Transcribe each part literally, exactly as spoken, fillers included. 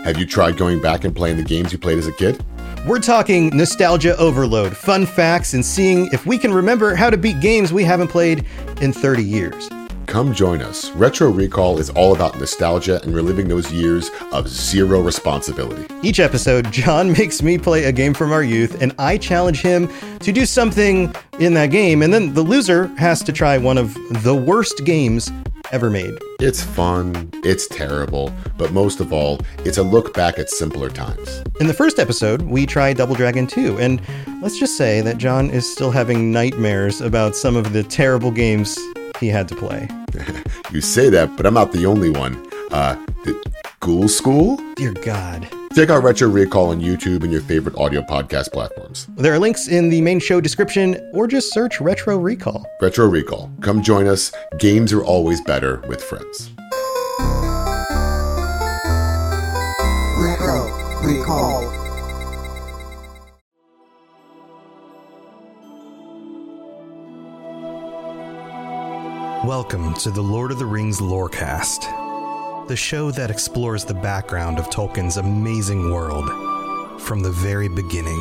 Have you tried going back and playing the games you played as a kid? We're talking nostalgia overload, fun facts, and seeing if we can remember how to beat games we haven't played in thirty years. Come join us. Retro Recall is all about nostalgia and reliving those years of zero responsibility. Each episode, John makes me play a game from our youth, and I challenge him to do something in that game, and then the loser has to try one of the worst games ever made. It's fun, it's terrible, but most of all, it's a look back at simpler times. In the first episode, we tried Double Dragon two, and let's just say that John is still having nightmares about some of the terrible games he had to play. You say that, but I'm not the only one. Uh, the Ghoul School? Dear God. Check out Retro Recall on YouTube and your favorite audio podcast platforms. There are links in the main show description, or just search Retro Recall. Retro Recall. Come join us. Games are always better with friends. Retro Recall. Welcome to the Lord of the Rings Lorecast, the show that explores the background of Tolkien's amazing world from the very beginning.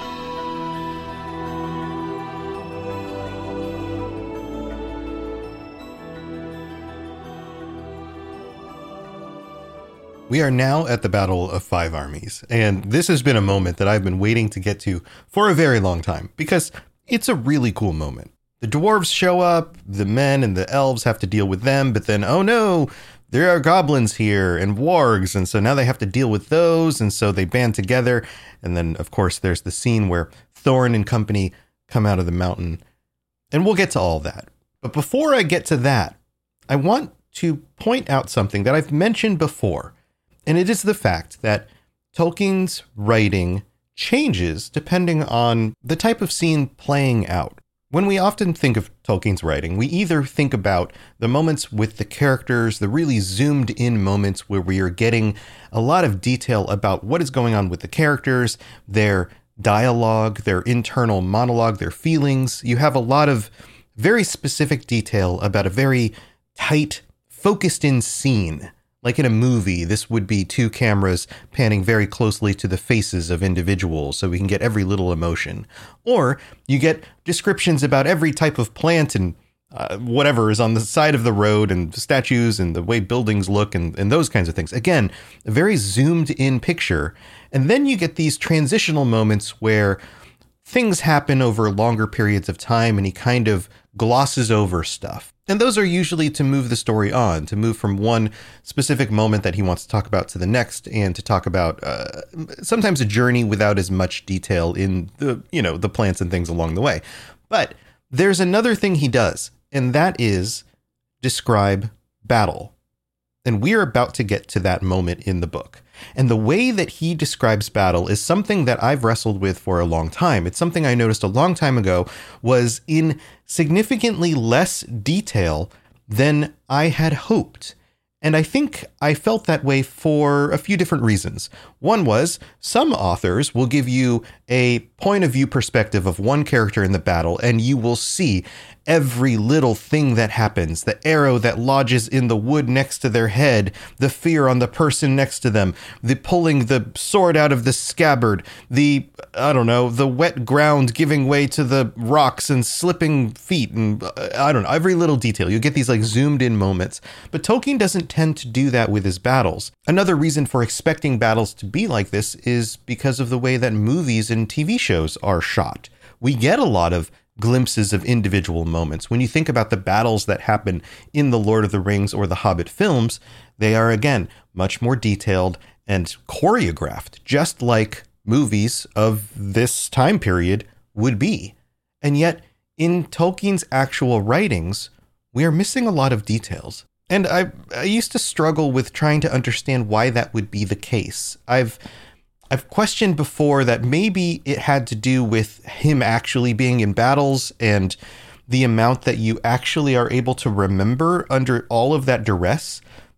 We are now at the Battle of Five Armies, and this has been a moment that I've been waiting to get to for a very long time, because it's a really cool moment. The dwarves show up, the men and the elves have to deal with them, but then, oh no, there are goblins here and wargs, and so now they have to deal with those, and so they band together, and then, of course, there's the scene where Thorin and company come out of the mountain, and we'll get to all that. But before I get to that, I want to point out something that I've mentioned before, and it is the fact that Tolkien's writing changes depending on the type of scene playing out. When we often think of Tolkien's writing, we either think about the moments with the characters, the really zoomed in moments where we are getting a lot of detail about what is going on with the characters, their dialogue, their internal monologue, their feelings. You have a lot of very specific detail about a very tight, focused in scene. Like in a movie, this would be two cameras panning very closely to the faces of individuals so we can get every little emotion. Or you get descriptions about every type of plant and uh, whatever is on the side of the road and statues and the way buildings look and, and those kinds of things. Again, a very zoomed in picture. And then you get these transitional moments where things happen over longer periods of time and he kind of glosses over stuff. And those are usually to move the story on, to move from one specific moment that he wants to talk about to the next, and to talk about uh, sometimes a journey without as much detail in the, you know, the plants and things along the way. But there's another thing he does, and that is describe battle. And we're about to get to that moment in the book. And the way that he describes battle is something that I've wrestled with for a long time. It's something I noticed a long time ago was in significantly less detail than I had hoped. And I think I felt that way for a few different reasons. One was some authors will give you a point of view perspective of one character in the battle, and you will see every little thing that happens, the arrow that lodges in the wood next to their head, the fear on the person next to them, the pulling the sword out of the scabbard, the, I don't know, the wet ground giving way to the rocks and slipping feet, and uh, I don't know, every little detail. You get these like zoomed in moments. But Tolkien doesn't tend to do that with his battles. Another reason for expecting battles to be like this is because of the way that movies and T V shows are shot. We get a lot of glimpses of individual moments. When you think about the battles that happen in the Lord of the Rings or the Hobbit films, they are, again, much more detailed and choreographed, just like movies of this time period would be. And yet, in Tolkien's actual writings, we are missing a lot of details. And I, I used to struggle with trying to understand why that would be the case. I've I've questioned before that maybe it had to do with him actually being in battles and the amount that you actually are able to remember under all of that duress.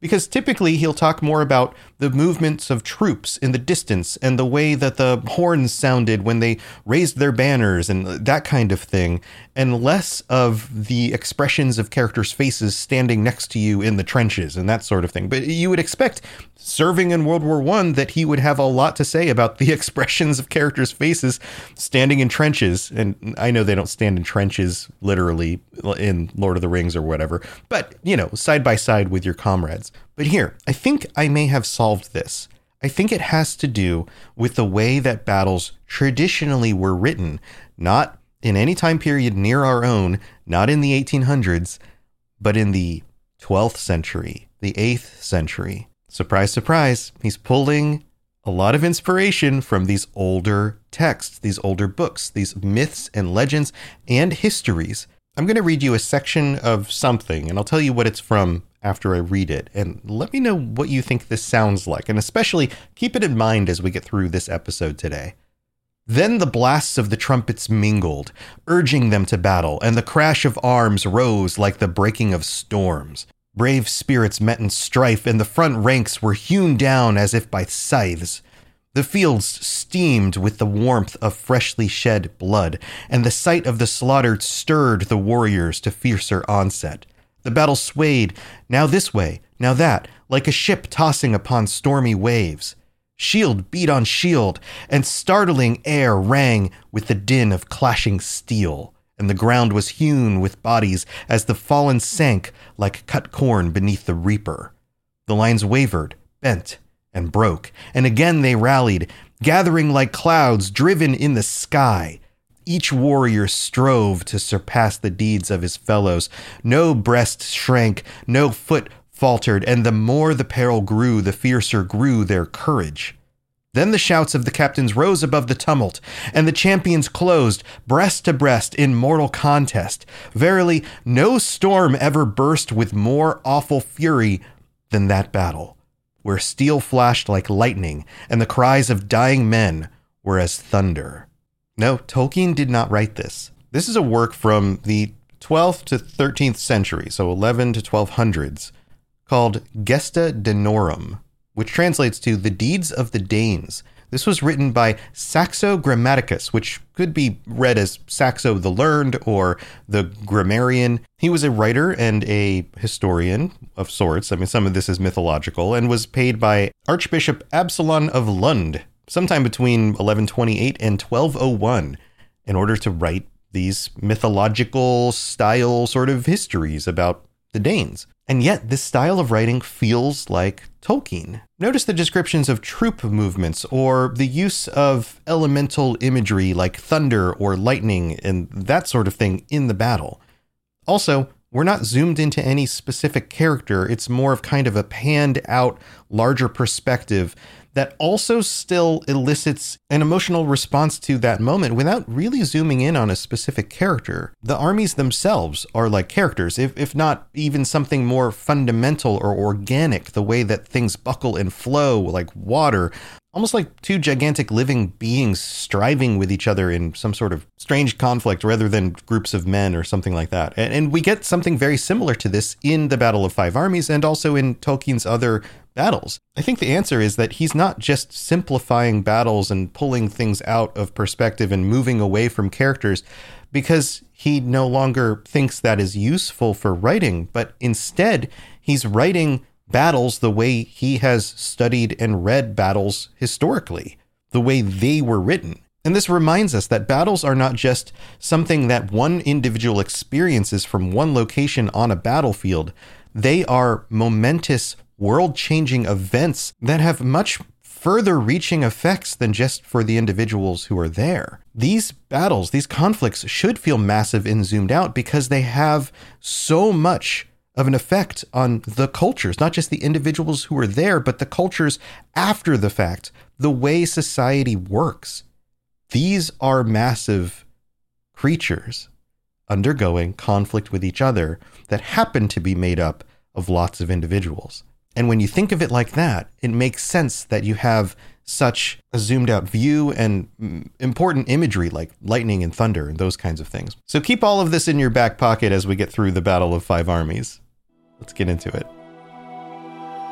Because typically he'll talk more about the movements of troops in the distance and the way that the horns sounded when they raised their banners and that kind of thing, and less of the expressions of characters' faces standing next to you in the trenches and that sort of thing. But you would expect, serving in World War One, that he would have a lot to say about the expressions of characters' faces standing in trenches. And I know they don't stand in trenches literally in Lord of the Rings or whatever, but, you know, side by side with your comrades. But here, I think I may have solved this. I think it has to do with the way that battles traditionally were written, not in any time period near our own, not in the eighteen hundreds, but in the twelfth century, the eighth century. Surprise, surprise, he's pulling a lot of inspiration from these older texts, these older books, these myths and legends and histories. I'm going to read you a section of something, and I'll tell you what it's from after I read it, and let me know what you think this sounds like, and especially keep it in mind as we get through this episode today. Then the blasts of the trumpets mingled, urging them to battle, and the crash of arms rose like the breaking of storms. Brave spirits met in strife, and the front ranks were hewn down as if by scythes. The fields steamed with the warmth of freshly shed blood, and the sight of the slaughtered stirred the warriors to fiercer onset. The battle swayed, now this way, now that, like a ship tossing upon stormy waves. Shield beat on shield, and startling air rang with the din of clashing steel, and the ground was hewn with bodies as the fallen sank like cut corn beneath the reaper. The lines wavered, bent, and broke, and again they rallied, gathering like clouds driven in the sky. Each warrior strove to surpass the deeds of his fellows. No breast shrank, no foot faltered, and the more the peril grew, the fiercer grew their courage. Then the shouts of the captains rose above the tumult, and the champions closed, breast to breast, in mortal contest. Verily, no storm ever burst with more awful fury than that battle, where steel flashed like lightning, and the cries of dying men were as thunder. No, Tolkien did not write this. This is a work from the twelfth to thirteenth century, so eleven to twelve hundreds, called Gesta Danorum, which translates to The Deeds of the Danes. This was written by Saxo Grammaticus, which could be read as Saxo the Learned or the Grammarian. He was a writer and a historian of sorts. I mean, some of this is mythological, and was paid by Archbishop Absalon of Lund sometime between eleven twenty-eight and twelve oh one in order to write these mythological style sort of histories about the Danes. And yet this style of writing feels like Tolkien. Notice the descriptions of troop movements or the use of elemental imagery like thunder or lightning and that sort of thing in the battle. Also, we're not zoomed into any specific character. It's more of kind of a panned out, larger perspective that also still elicits an emotional response to that moment without really zooming in on a specific character. The armies themselves are like characters, if, if not even something more fundamental or organic, the way that things buckle and flow like water, almost like two gigantic living beings striving with each other in some sort of strange conflict rather than groups of men or something like that. And, and we get something very similar to this in the Battle of Five Armies and also in Tolkien's other battles. I think the answer is that he's not just simplifying battles and pulling things out of perspective and moving away from characters because he no longer thinks that is useful for writing, but instead he's writing battles the way he has studied and read battles historically, the way they were written. And this reminds us that battles are not just something that one individual experiences from one location on a battlefield. They are momentous, world-changing events that have much further reaching effects than just for the individuals who are there. These battles, these conflicts should feel massive and zoomed out because they have so much of an effect on the cultures, not just the individuals who are there, but the cultures after the fact, the way society works. These are massive creatures undergoing conflict with each other that happen to be made up of lots of individuals. And when you think of it like that, it makes sense that you have such a zoomed out view and important imagery like lightning and thunder and those kinds of things. So keep all of this in your back pocket as we get through the Battle of Five Armies. Let's get into it.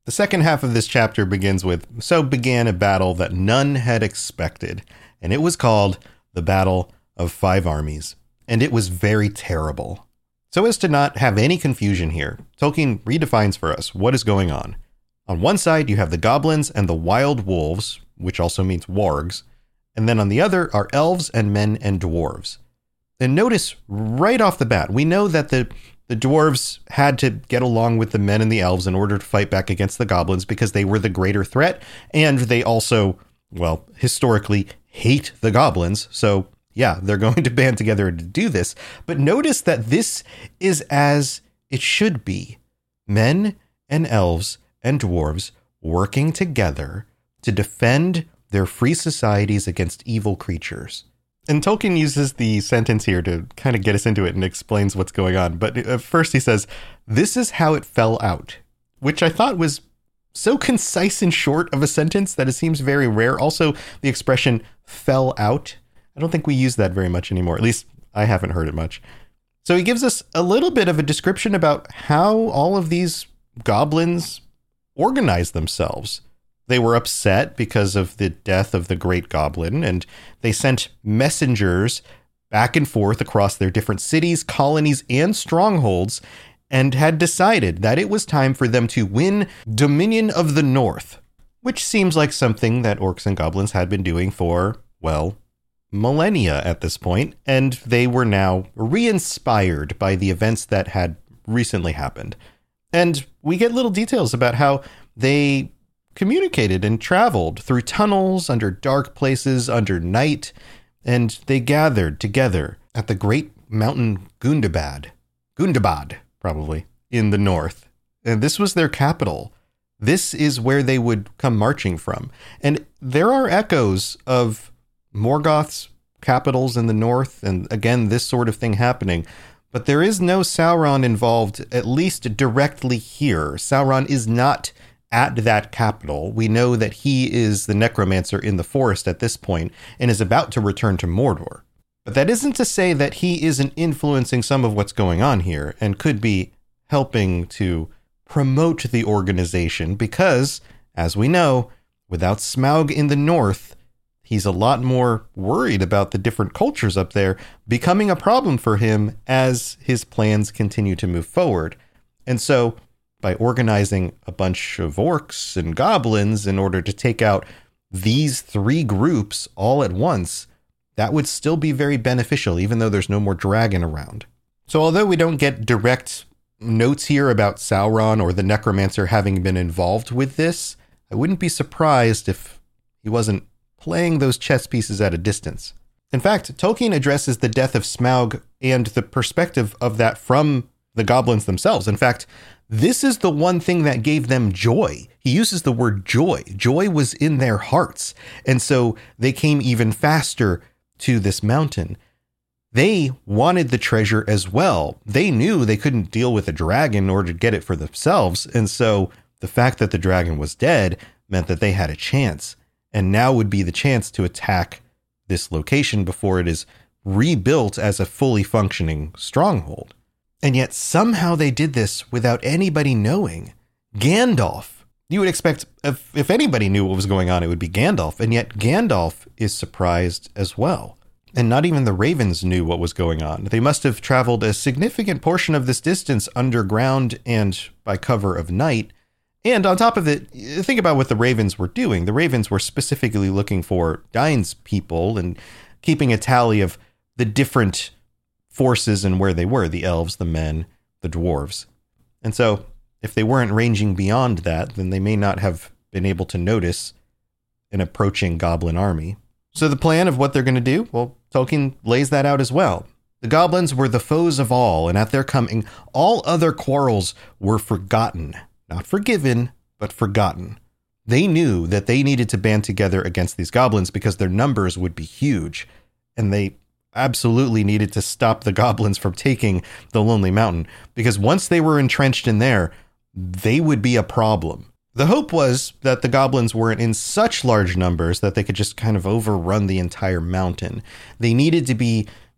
The second half of this chapter begins with, "So began a battle that none had expected, and it was called the Battle of Five Armies, and it was very terrible." So as to not have any confusion here, Tolkien redefines for us what is going on. On one side, you have the goblins and the wild wolves, which also means wargs, and then on the other are elves and men and dwarves. And notice right off the bat, we know that the The dwarves had to get along with the men and the elves in order to fight back against the goblins because they were the greater threat. And they also, well, historically hate the goblins. So yeah, they're going to band together to do this. But notice that this is as it should be. Men and elves and dwarves working together to defend their free societies against evil creatures. And Tolkien uses the sentence here to kind of get us into it and explains what's going on. But at first he says, "This is how it fell out," which I thought was so concise and short of a sentence that it seems very rare. Also, the expression "fell out," I don't think we use that very much anymore. At least I haven't heard it much. So he gives us a little bit of a description about how all of these goblins organize themselves. They were upset because of the death of the great goblin, and they sent messengers back and forth across their different cities, colonies, and strongholds, and had decided that it was time for them to win Dominion of the North, which seems like something that orcs and goblins had been doing for, well, millennia at this point, and they were now re-inspired by the events that had recently happened. And we get little details about how they communicated and traveled through tunnels, under dark places, under night, and they gathered together at the great mountain Gundabad, Gundabad, probably, in the north. And this was their capital. This is where they would come marching from. And there are echoes of Morgoth's capitals in the north, and again, this sort of thing happening. But there is no Sauron involved, at least directly here. Sauron is not at that capital. We know that he is the necromancer in the forest at this point and is about to return to Mordor. But that isn't to say that he isn't influencing some of what's going on here and could be helping to promote the organization because, as we know, without Smaug in the north, he's a lot more worried about the different cultures up there becoming a problem for him as his plans continue to move forward. And so, by organizing a bunch of orcs and goblins in order to take out these three groups all at once, that would still be very beneficial, even though there's no more dragon around. So although we don't get direct notes here about Sauron or the necromancer having been involved with this, I wouldn't be surprised if he wasn't playing those chess pieces at a distance. In fact, Tolkien addresses the death of Smaug and the perspective of that from the goblins themselves. In fact, this is the one thing that gave them joy. He uses the word joy. Joy was in their hearts. And so they came even faster to this mountain. They wanted the treasure as well. They knew they couldn't deal with a dragon in order to get it for themselves. And so the fact that the dragon was dead meant that they had a chance. And now would be the chance to attack this location before it is rebuilt as a fully functioning stronghold. And yet somehow they did this without anybody knowing. Gandalf. You would expect if, if anybody knew what was going on, it would be Gandalf. And yet Gandalf is surprised as well. And not even the ravens knew what was going on. They must have traveled a significant portion of this distance underground and by cover of night. And on top of it, think about what the ravens were doing. The ravens were specifically looking for Dain's people and keeping a tally of the different forces and where they were, the elves, the men, the dwarves. And so if they weren't ranging beyond that, then they may not have been able to notice an approaching goblin army. So the plan of what they're going to do, well, Tolkien lays that out as well. The goblins were the foes of all, and at their coming, all other quarrels were forgotten. Not forgiven, but forgotten. They knew that they needed to band together against these goblins because their numbers would be huge, and they absolutely needed to stop the goblins from taking the Lonely Mountain, because once they were entrenched in there, they would be a problem. The hope was that the goblins weren't in such large numbers that they could just kind of overrun the entire mountain. They needed to be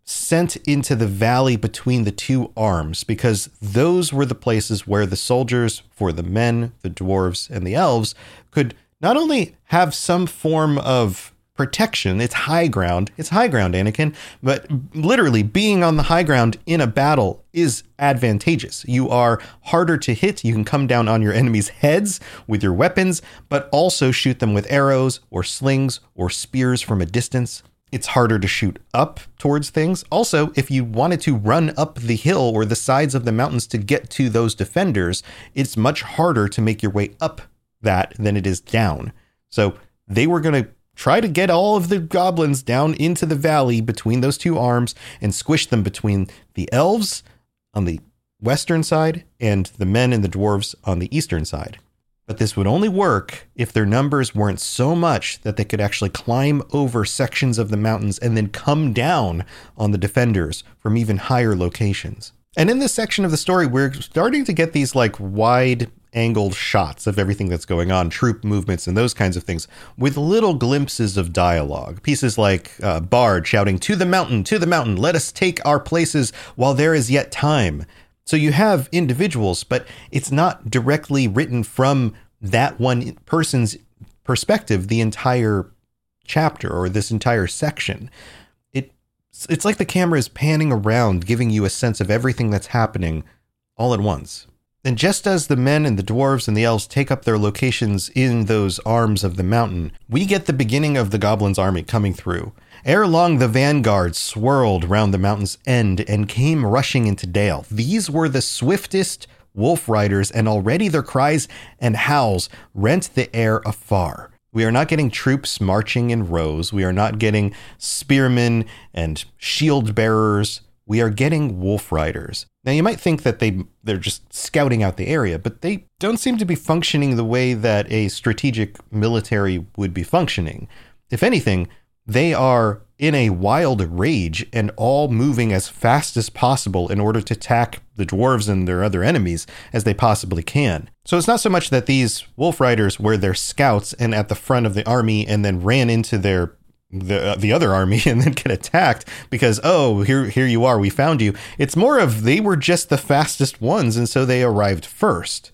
sent into the valley between the two arms, because those were the places where the soldiers, for the men, the dwarves, and the elves, could not only have some form of protection. It's high ground. It's high ground, Anakin. But literally being on the high ground in a battle is advantageous. You are harder to hit. You can come down on your enemies' heads with your weapons, but also shoot them with arrows or slings or spears from a distance. It's harder to shoot up towards things. Also, if you wanted to run up the hill or the sides of the mountains to get to those defenders, it's much harder to make your way up that than it is down. So they were going to try to get all of the goblins down into the valley between those two arms and squish them between the elves on the western side and the men and the dwarves on the eastern side. But this would only work if their numbers weren't so much that they could actually climb over sections of the mountains and then come down on the defenders from even higher locations. And in this section of the story, we're starting to get these like wide angled shots of everything that's going on, troop movements and those kinds of things, with little glimpses of dialogue. Pieces like uh, Bard shouting, "To the mountain, to the mountain, let us take our places while there is yet time." So you have individuals, but it's not directly written from that one person's perspective, the entire chapter or this entire section. It, it's like the camera is panning around, giving you a sense of everything that's happening all at once. And just as the men and the dwarves and the elves take up their locations in those arms of the mountain, we get the beginning of the goblins' army coming through. Ere long, the vanguard swirled round the mountain's end and came rushing into Dale. These were the swiftest wolf riders, and already their cries and howls rent the air afar. We are not getting troops marching in rows. We are not getting spearmen and shield bearers. We are getting wolf riders. Now, you might think that they, they're just scouting out the area, but they don't seem to be functioning the way that a strategic military would be functioning. If anything, they are in a wild rage and all moving as fast as possible in order to attack the dwarves and their other enemies as they possibly can. So it's not so much that these wolf riders were their scouts and at the front of the army and then ran into their the uh, the other army and then get attacked because, oh, here here you are, we found you. It's more of they were just the fastest ones, and so they arrived first.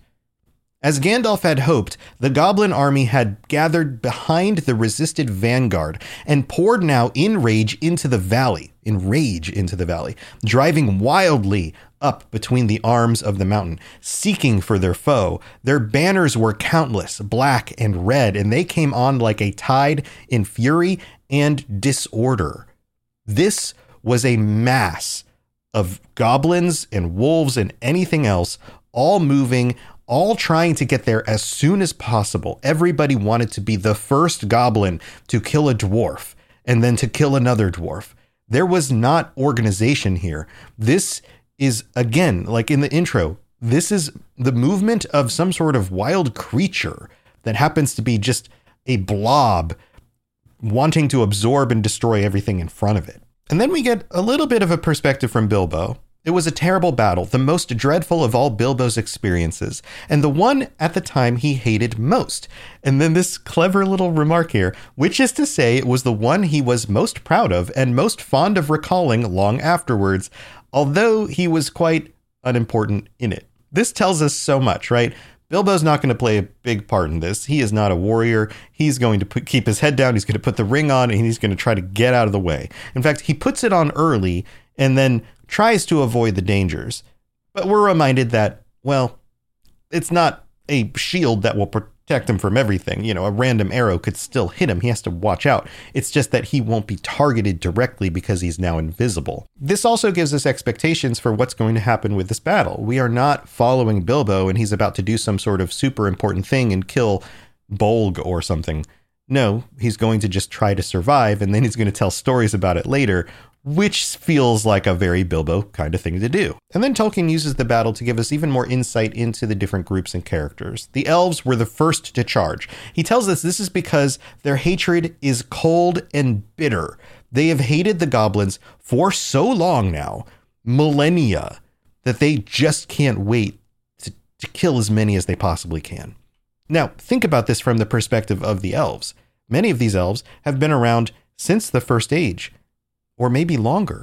As Gandalf had hoped, the goblin army had gathered behind the resisted vanguard and poured now in rage into the valley, in rage into the valley, driving wildly up between the arms of the mountain, seeking for their foe. Their banners were countless, black and red, and they came on like a tide in fury and disorder. This was a mass of goblins and wolves and anything else, all moving, all trying to get there as soon as possible. Everybody wanted to be the first goblin to kill a dwarf and then to kill another dwarf. There was not organization here. This is, again, like in the intro, this is the movement of some sort of wild creature that happens to be just a blob wanting to absorb and destroy everything in front of it. And then we get a little bit of a perspective from Bilbo. It was a terrible battle, the most dreadful of all Bilbo's experiences, and the one at the time he hated most. And then this clever little remark here, which is to say it was the one he was most proud of and most fond of recalling long afterwards, although he was quite unimportant in it. This tells us so much, right? Bilbo's not going to play a big part in this. He is not a warrior. He's going to put, keep his head down. He's going to put the ring on, and he's going to try to get out of the way. In fact, he puts it on early and then tries to avoid the dangers. But we're reminded that, well, it's not a shield that will protect him from everything. You know, a random arrow could still hit him. He has to watch out. It's just that he won't be targeted directly because he's now invisible. This also gives us expectations for what's going to happen with this battle. We are not following Bilbo and he's about to do some sort of super important thing and kill Bolg or something. No, he's going to just try to survive, and then he's going to tell stories about it later, which feels like a very Bilbo kind of thing to do. And then Tolkien uses the battle to give us even more insight into the different groups and characters. The elves were the first to charge. He tells us this is because their hatred is cold and bitter. They have hated the goblins for so long now, millennia, that they just can't wait to, to kill as many as they possibly can. Now, think about this from the perspective of the elves. Many of these elves have been around since the First Age, or maybe longer.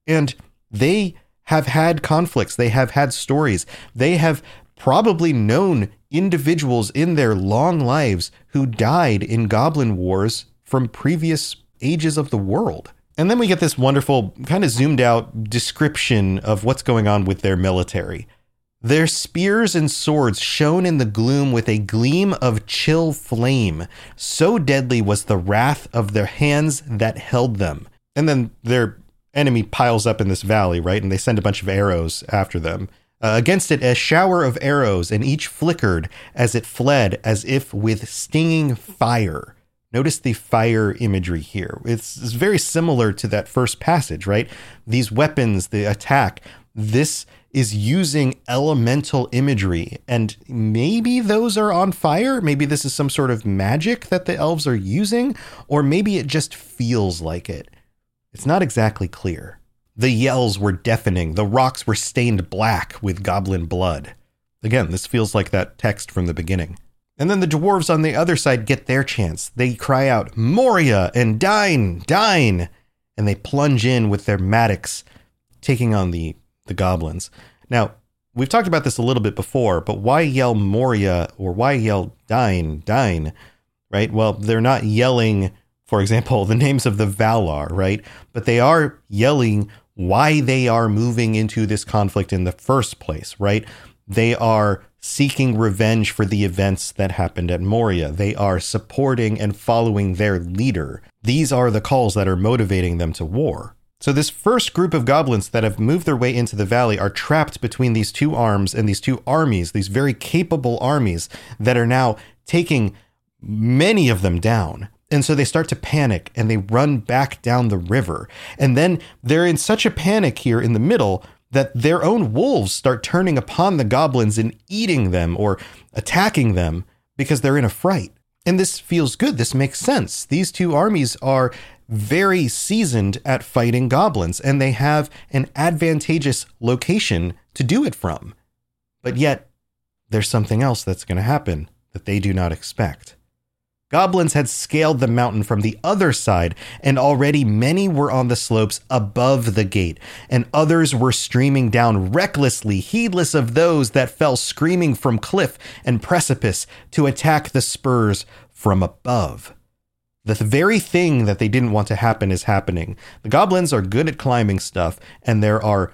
And they have had conflicts. They have had stories. They have probably known individuals in their long lives who died in goblin wars from previous ages of the world. And then we get this wonderful kind of zoomed out description of what's going on with their military. Their spears and swords shone in the gloom with a gleam of chill flame. So deadly was the wrath of their hands that held them. And then their enemy piles up in this valley, right? And they send a bunch of arrows after them. Uh, against it, a shower of arrows, and each flickered as it fled as if with stinging fire. Notice the fire imagery here. It's, it's very similar to that first passage, right? These weapons, the attack, this is using elemental imagery, and maybe those are on fire. Maybe this is some sort of magic that the elves are using, or maybe it just feels like it. It's not exactly clear. The yells were deafening. The rocks were stained black with goblin blood. Again, this feels like that text from the beginning. And then the dwarves on the other side get their chance. They cry out, Moria and Dine, Dine! And they plunge in with their mattocks, taking on the, the goblins. Now, we've talked about this a little bit before, but why yell Moria or why yell Dine, Dine, right? Well, they're not yelling, for example, the names of the Valar, right? But they are yelling why they are moving into this conflict in the first place, right? They are seeking revenge for the events that happened at Moria. They are supporting and following their leader. These are the calls that are motivating them to war. So this first group of goblins that have moved their way into the valley are trapped between these two arms and these two armies, these very capable armies that are now taking many of them down. And so they start to panic and they run back down the river. And then they're in such a panic here in the middle that their own wolves start turning upon the goblins and eating them or attacking them because they're in a fright. And this feels good. This makes sense. These two armies are very seasoned at fighting goblins, and they have an advantageous location to do it from. But yet, there's something else that's going to happen that they do not expect. Goblins had scaled the mountain from the other side, and already many were on the slopes above the gate, and others were streaming down recklessly, heedless of those that fell screaming from cliff and precipice to attack the spurs from above. The very thing that they didn't want to happen is happening. The goblins are good at climbing stuff, and there are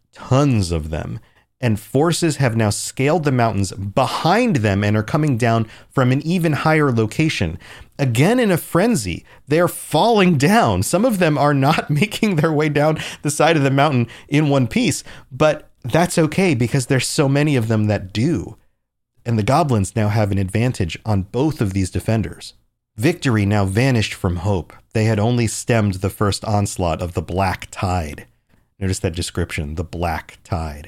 tons of them. And forces have now scaled the mountains behind them and are coming down from an even higher location. Again, in a frenzy, they're falling down. Some of them are not making their way down the side of the mountain in one piece, but that's okay because there's so many of them that do. And the goblins now have an advantage on both of these defenders. Victory now vanished from hope. They had only stemmed the first onslaught of the Black Tide. Notice that description, the Black Tide.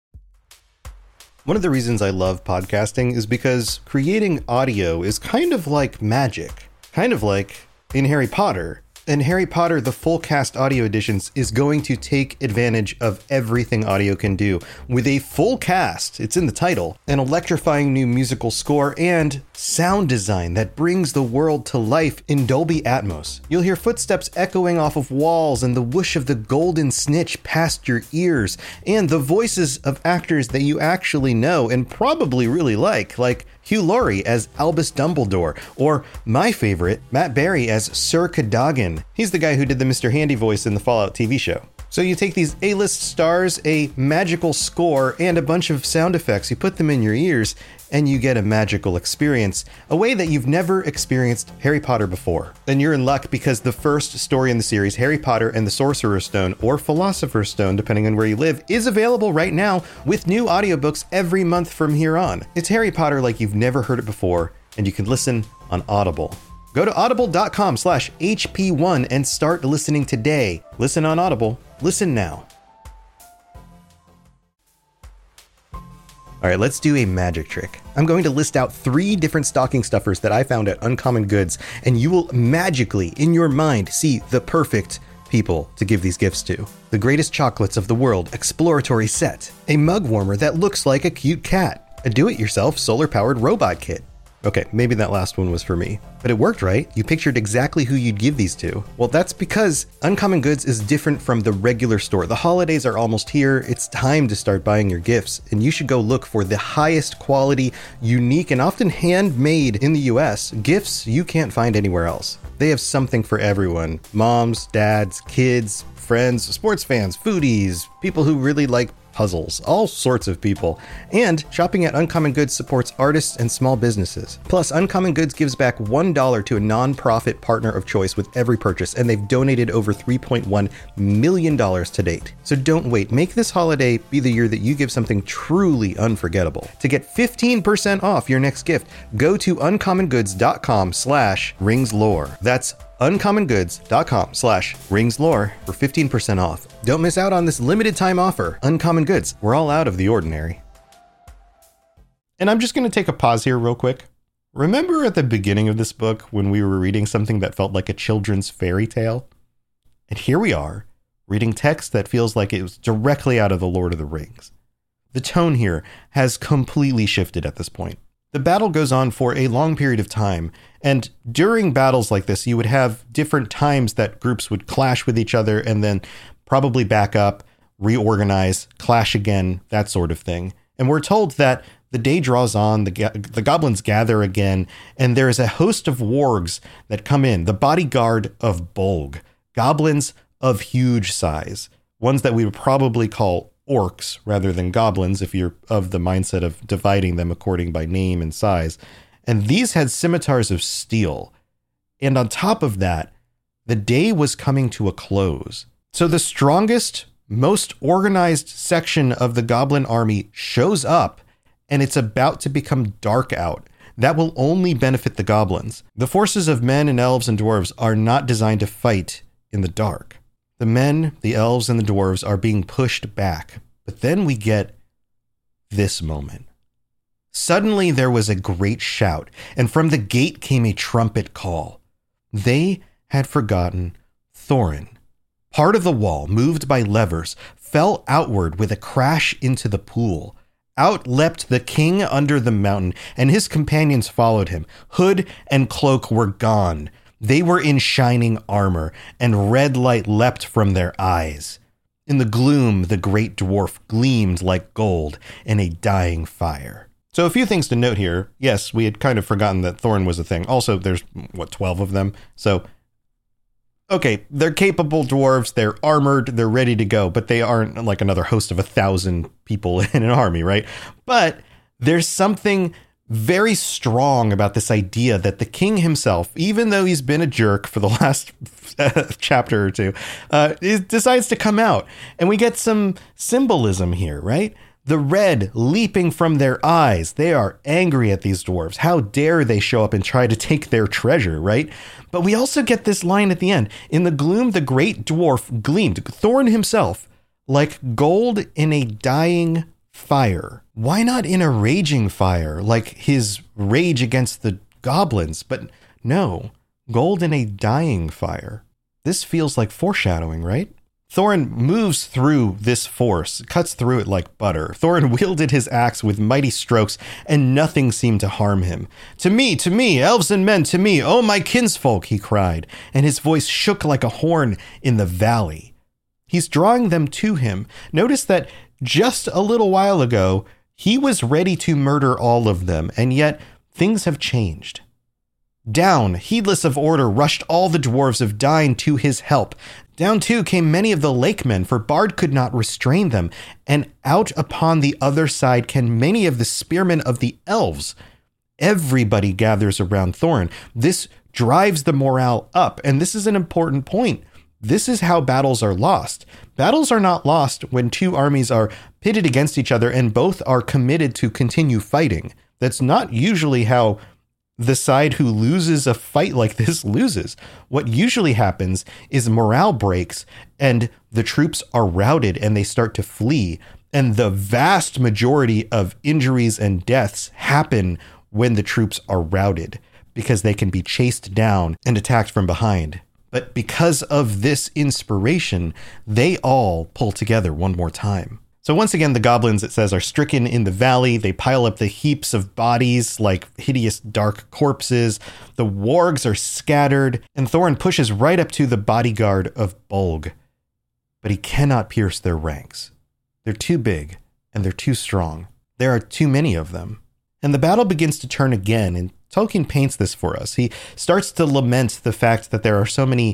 One of the reasons I love podcasting is because creating audio is kind of like magic, kind of like in Harry Potter. In Harry Potter, the full cast audio editions is going to take advantage of everything audio can do with a full cast. It's in the title, an electrifying new musical score and sound design that brings the world to life in Dolby Atmos. You'll hear footsteps echoing off of walls and the whoosh of the golden snitch past your ears and the voices of actors that you actually know and probably really like, like Hugh Laurie as Albus Dumbledore, or my favorite, Matt Berry as Sir Cadogan. He's the guy who did the Mister Handy voice in the Fallout T V show. So you take these A-list stars, a magical score, and a bunch of sound effects, you put them in your ears, and you get a magical experience, a way that you've never experienced Harry Potter before. And you're in luck because the first story in the series, Harry Potter and the Sorcerer's Stone, or Philosopher's Stone, depending on where you live, is available right now with new audiobooks every month from here on. It's Harry Potter like you've never heard it before, and you can listen on Audible. Go to audible.com slash HP1 and start listening today. Listen on Audible. Listen now. All right, let's do a magic trick. I'm going to list out three different stocking stuffers that I found at Uncommon Goods, and you will magically, in your mind, see the perfect people to give these gifts to. The Greatest Chocolates of the World Exploratory Set, a mug warmer that looks like a cute cat, a do-it-yourself solar-powered robot kit, Okay, maybe that last one was for me. But it worked, right? You pictured exactly who you'd give these to. Well, that's because Uncommon Goods is different from the regular store. The holidays are almost here. It's time to start buying your gifts, and you should go look for the highest quality, unique, and often handmade in the U S gifts you can't find anywhere else. They have something for everyone. Moms, dads, kids, friends, sports fans, foodies, people who really like puzzles, all sorts of people. And shopping at Uncommon Goods supports artists and small businesses. Plus, Uncommon Goods gives back one dollar to a non-profit partner of choice with every purchase, and they've donated over three point one million dollars to date. So don't wait. Make this holiday be the year that you give something truly unforgettable. To get fifteen percent off your next gift, go to uncommongoods.com slash ringslore. That's uncommongoods.com slash ringslore for fifteen percent off. Don't miss out on this limited time offer. Uncommon Goods. We're all out of the ordinary. And I'm just going to take a pause here real quick. Remember at the beginning of this book when we were reading something that felt like a children's fairy tale? And here we are, reading text that feels like it was directly out of The Lord of the Rings. The tone here has completely shifted at this point. The battle goes on for a long period of time, and during battles like this, you would have different times that groups would clash with each other and then probably back up, reorganize, clash again, that sort of thing. And we're told that the day draws on, the, ga- the goblins gather again, and there is a host of wargs that come in, the bodyguard of Bolg, goblins of huge size, ones that we would probably call orcs rather than goblins if you're of the mindset of dividing them according by name and size. And these had scimitars of steel. And on top of that, the day was coming to a close. So the strongest, most organized section of the goblin army shows up, and it's about to become dark out. That will only benefit the goblins. The forces of men and elves and dwarves are not designed to fight in the dark. The men, the elves, and the dwarves are being pushed back. But then we get this moment. Suddenly there was a great shout, and from the gate came a trumpet call. They had forgotten Thorin. Part of the wall, moved by levers, fell outward with a crash into the pool. Out leapt the king under the mountain, and his companions followed him. Hood and cloak were gone. They were in shining armor, and red light leapt from their eyes. In the gloom, the great dwarf gleamed like gold in a dying fire. So a few things to note here. Yes, we had kind of forgotten that Thorin was a thing. Also, there's, what, twelve of them? So, okay, they're capable dwarves, they're armored, they're ready to go, but they aren't like another host of a thousand people in an army, right? But there's something very strong about this idea that the king himself, even though he's been a jerk for the last chapter or two, uh, is, decides to come out. And we get some symbolism here, right? The red leaping from their eyes. They are angry at these dwarves. How dare they show up and try to take their treasure, right? But we also get this line at the end. In the gloom, the great dwarf gleamed, Thorin himself, like gold in a dying fire. Why not in a raging fire, like his rage against the goblins? But no, gold in a dying fire. This feels like foreshadowing, right? Thorin moves through this force, cuts through it like butter. Thorin wielded his axe with mighty strokes, and nothing seemed to harm him. To me, to me, elves and men, to me, oh my kinsfolk, he cried, and his voice shook like a horn in the valley. He's drawing them to him. Notice that just a little while ago, he was ready to murder all of them, and yet things have changed. Down, heedless of order, rushed all the dwarves of Dine to his help. Down too came many of the lakemen, for Bard could not restrain them, and out upon the other side came many of the spearmen of the elves. Everybody gathers around Thorin. This drives the morale up, and this is an important point. This is how battles are lost. Battles are not lost when two armies are pitted against each other and both are committed to continue fighting. That's not usually how the side who loses a fight like this loses. What usually happens is morale breaks and the troops are routed and they start to flee. And the vast majority of injuries and deaths happen when the troops are routed because they can be chased down and attacked from behind. But because of this inspiration, they all pull together one more time. So once again, the goblins, it says, are stricken in the valley. They pile up the heaps of bodies like hideous dark corpses. The wargs are scattered, and Thorin pushes right up to the bodyguard of Bolg. But he cannot pierce their ranks. They're too big, and they're too strong. There are too many of them. And the battle begins to turn again, and Tolkien paints this for us. He starts to lament the fact that there are so many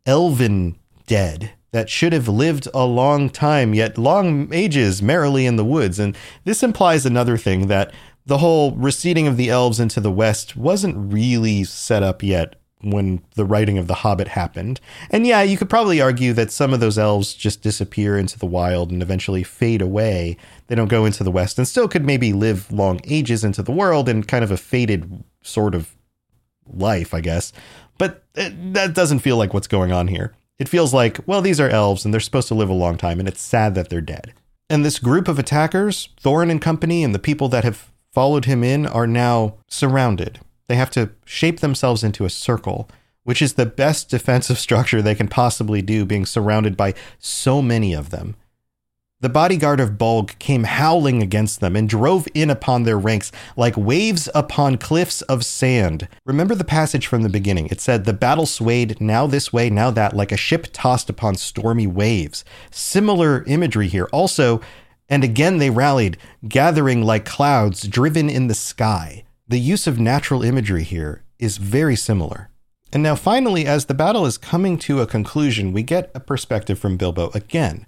elven dead that should have lived a long time, yet long ages merrily in the woods. And this implies another thing, that the whole receding of the elves into the west wasn't really set up yet when the writing of The Hobbit happened. And yeah, you could probably argue that some of those elves just disappear into the wild and eventually fade away. They don't go into the west and still could maybe live long ages into the world in kind of a faded sort of life, I guess. But it, that doesn't feel like what's going on here. It feels like, well, these are elves and they're supposed to live a long time, and it's sad that they're dead. And this group of attackers, Thorin and company, and the people that have followed him in are now surrounded. They have to shape themselves into a circle, which is the best defensive structure they can possibly do, being surrounded by so many of them. The bodyguard of Bolg came howling against them and drove in upon their ranks like waves upon cliffs of sand. Remember the passage from the beginning. It said, the battle swayed now this way, now that, like a ship tossed upon stormy waves. Similar imagery here. Also, and again they rallied, gathering like clouds driven in the sky. The use of natural imagery here is very similar. And now finally, as the battle is coming to a conclusion, we get a perspective from Bilbo again.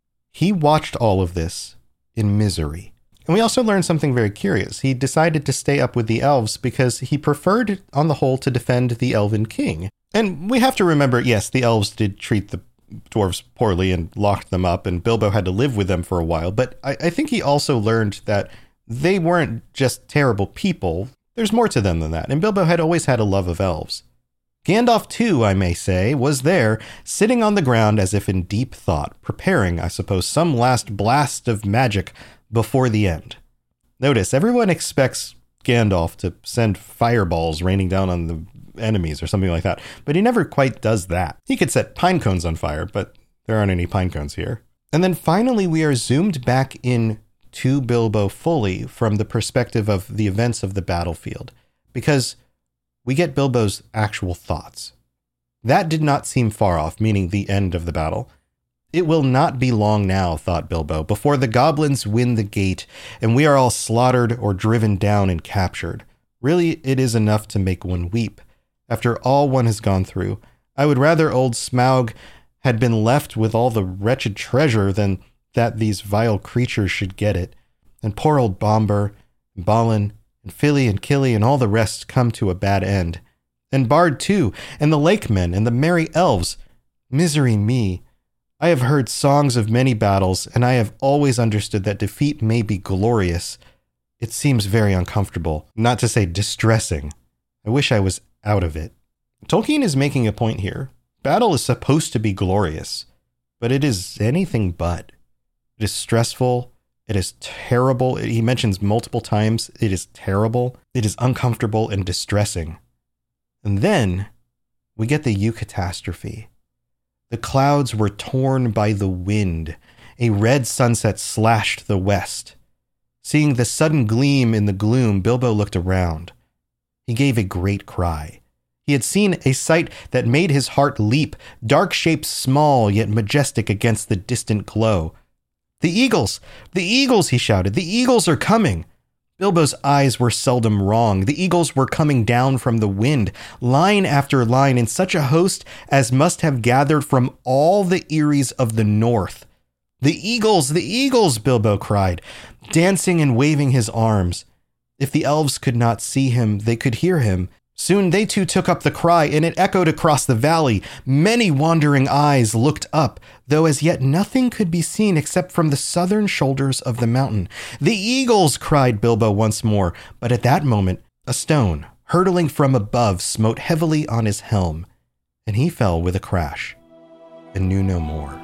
He watched all of this in misery. And we also learned something very curious. He decided to stay up with the elves because he preferred, on the whole, to defend the Elven King. And we have to remember, yes, the elves did treat the dwarves poorly and locked them up, and Bilbo had to live with them for a while. But I, I think he also learned that they weren't just terrible people. There's more to them than that. And Bilbo had always had a love of elves. Gandalf, too, I may say, was there, sitting on the ground as if in deep thought, preparing, I suppose, some last blast of magic before the end. Notice, everyone expects Gandalf to send fireballs raining down on the enemies or something like that, but he never quite does that. He could set pine cones on fire, but there aren't any pine cones here. And then finally, we are zoomed back in to Bilbo fully from the perspective of the events of the battlefield, because we get Bilbo's actual thoughts. That did not seem far off, meaning the end of the battle. It will not be long now, thought Bilbo, before the goblins win the gate and we are all slaughtered or driven down and captured. Really, it is enough to make one weep. After all one has gone through, I would rather old Smaug had been left with all the wretched treasure than that these vile creatures should get it. And poor old Bombur, and Balin, and Fili and Kili and all the rest come to a bad end. And Bard too, and the lake men, and the merry elves. Misery me. I have heard songs of many battles, and I have always understood that defeat may be glorious. It seems very uncomfortable, not to say distressing. I wish I was out of it. Tolkien is making a point here. Battle is supposed to be glorious, but it is anything but. It is stressful. It is terrible. He mentions multiple times, it is terrible. It is uncomfortable and distressing. And then we get the eucatastrophe. The clouds were torn by the wind. A red sunset slashed the west. Seeing the sudden gleam in the gloom, Bilbo looked around. He gave a great cry. He had seen a sight that made his heart leap, dark shapes small yet majestic against the distant glow. The eagles! The eagles, he shouted. The eagles are coming! Bilbo's eyes were seldom wrong. The eagles were coming down from the wind, line after line, in such a host as must have gathered from all the eyries of the north. The eagles! The eagles! Bilbo cried, dancing and waving his arms. If the elves could not see him, they could hear him. Soon they too took up the cry, and it echoed across the valley. Many wandering eyes looked up, though as yet nothing could be seen except from the southern shoulders of the mountain. The eagles! Cried Bilbo once more, but at that moment a stone, hurtling from above, smote heavily on his helm, and he fell with a crash, and knew no more.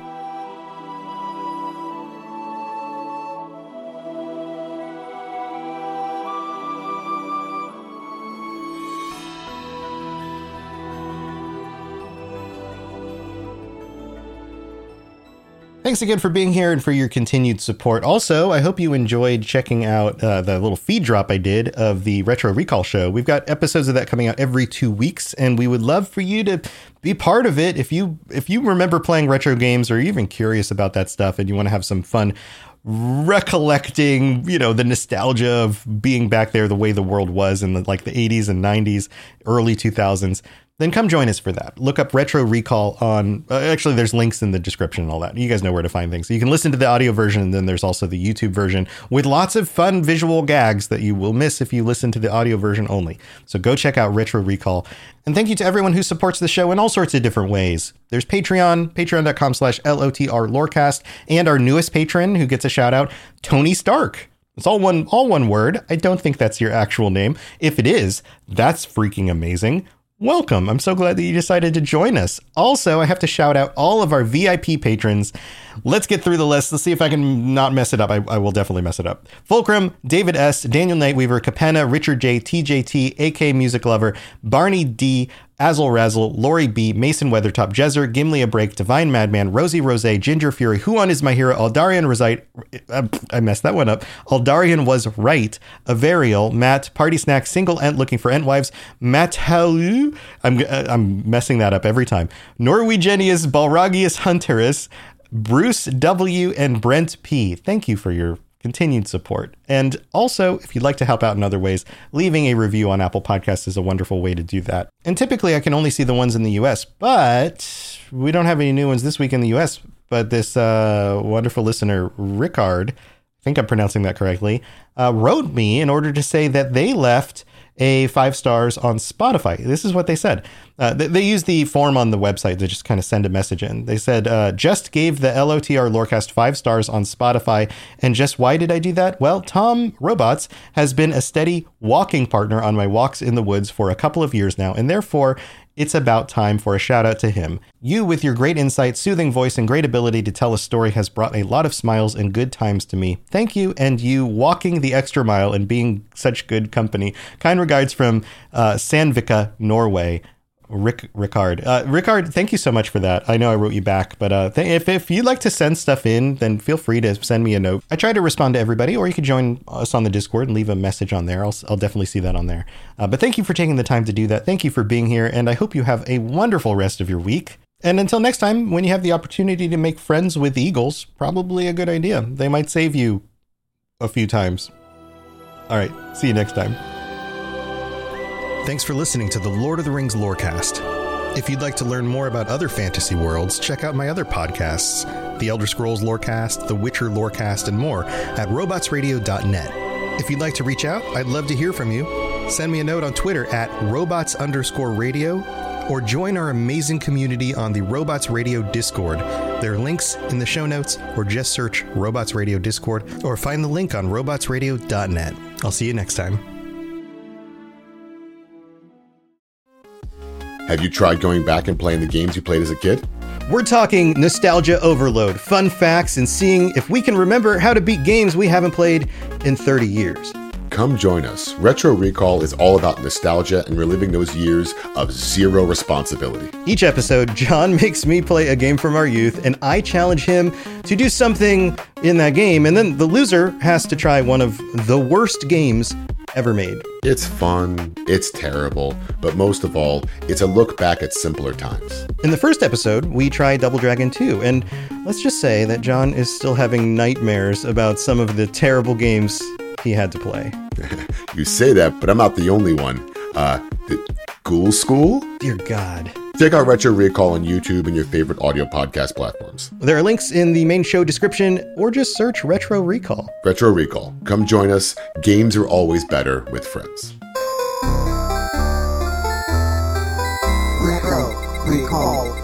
Thanks again for being here and for your continued support. Also, I hope you enjoyed checking out uh, the little feed drop I did of the Retro Recall show. We've got episodes of that coming out every two weeks, and we would love for you to be part of it. If you if you remember playing retro games or you're even curious about that stuff and you want to have some fun recollecting, you know, the nostalgia of being back there the way the world was in the, like the eighties and nineties, early two thousands, then come join us for that. Look up Retro Recall on, uh, actually there's links in the description and all that. You guys know where to find things. So you can listen to the audio version, and then there's also the YouTube version with lots of fun visual gags that you will miss if you listen to the audio version only. So go check out Retro Recall. And thank you to everyone who supports the show in all sorts of different ways. There's Patreon, patreon.com slash L-O-T-R Lorecast, and our newest patron who gets a shout out, Tony Stark. It's all one, all one word. I don't think that's your actual name. If it is, that's freaking amazing. Welcome. I'm so glad that you decided to join us. Also, I have to shout out all of our V I P patrons. Let's get through the list. Let's see if I can not mess it up. I, I will definitely mess it up. Fulcrum, David S., Daniel Nightweaver, Capenna, Richard J., T J T, A K Music Lover, Barney D., Azel Razzle, Lori B., Mason Weathertop, Jezer, Gimli A Break, Divine Madman, Rosie Rose, Ginger Fury, Huon is my hero, Aldarian Resite, I messed that one up, Aldarian was right, Averial, Matt, Party Snack, Single Ent looking for Entwives, Matt Halu, I'm I'm messing that up every time, Norwegianius, Balragius Hunterus, Bruce W., and Brent P. Thank you for your continued support. And also, if you'd like to help out in other ways, leaving a review on Apple Podcasts is a wonderful way to do that. And typically I can only see the ones in the U S, but we don't have any new ones this week in the U S. But this uh, wonderful listener, Rickard, I think I'm pronouncing that correctly, uh, wrote me in order to say that they left a five stars on Spotify. This is what they said. Uh, they, they used the form on the website to just kind of send a message in. They said, uh, just gave the L O T R Lorecast five stars on Spotify. And just why did I do that? Well, Tom Robots has been a steady walking partner on my walks in the woods for a couple of years now, and therefore it's about time for a shout out to him. You, with your great insight, soothing voice, and great ability to tell a story, has brought a lot of smiles and good times to me. Thank you, and you walking the extra mile and being such good company. Kind regards from uh, Sandvika, Norway. Rick, Rickard. Uh, Rickard, thank you so much for that. I know I wrote you back, but uh, th- if, if you'd like to send stuff in, then feel free to send me a note. I try to respond to everybody, or you can join us on the Discord and leave a message on there. I'll, I'll definitely see that on there. Uh, but thank you for taking the time to do that. Thank you for being here, and I hope you have a wonderful rest of your week. And until next time, when you have the opportunity to make friends with eagles, probably a good idea. They might save you a few times. All right, see you next time. Thanks for listening to the Lord of the Rings Lorecast. If you'd like to learn more about other fantasy worlds, check out my other podcasts, The Elder Scrolls Lorecast, The Witcher Lorecast, and more at robots radio dot net. If you'd like to reach out, I'd love to hear from you. Send me a note on Twitter at robots underscore radio, or join our amazing community on the Robots Radio Discord. There are links in the show notes, or just search Robots Radio Discord, or find the link on robots radio dot net. I'll see you next time. Have you tried going back and playing the games you played as a kid? We're talking nostalgia overload, fun facts, and seeing if we can remember how to beat games we haven't played in thirty years. Come join us. Retro Recall is all about nostalgia and reliving those years of zero responsibility. Each episode, John makes me play a game from our youth, and I challenge him to do something in that game, and then the loser has to try one of the worst games ever made. It's fun, it's terrible, but most of all, it's a look back at simpler times. In the first episode, we tried Double Dragon two, and let's just say that John is still having nightmares about some of the terrible games he had to play. You say that, but I'm not the only one. Uh, Ghoul School? Dear God. Check out Retro Recall on YouTube and your favorite audio podcast platforms. There are links in the main show description, or just search Retro Recall. Retro Recall. Come join us. Games are always better with friends. Retro Recall.